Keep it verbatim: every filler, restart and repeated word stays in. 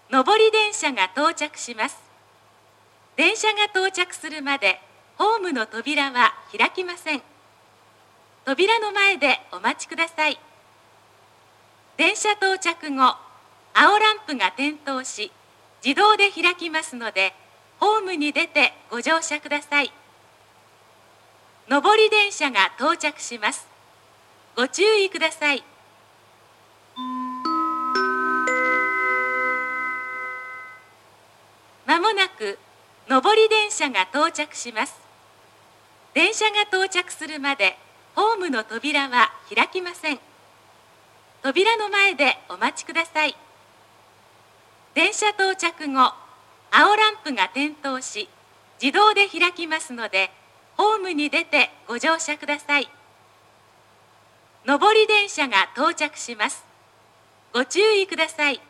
上り電車が到着します。電車が到着するまでホームの扉は開きません。扉の前でお待ちください。電車到着後、青ランプが点灯し、自動で開きますので、ホームに出てご乗車ください。上り電車が到着します。ご注意ください。まもなく上り電車が到着します。電車が到着するまでホームの扉は開きません。扉の前でお待ちください。電車到着後、青ランプが点灯し、自動で開きますので、ホームに出てご乗車ください。上り電車が到着します。ご注意ください。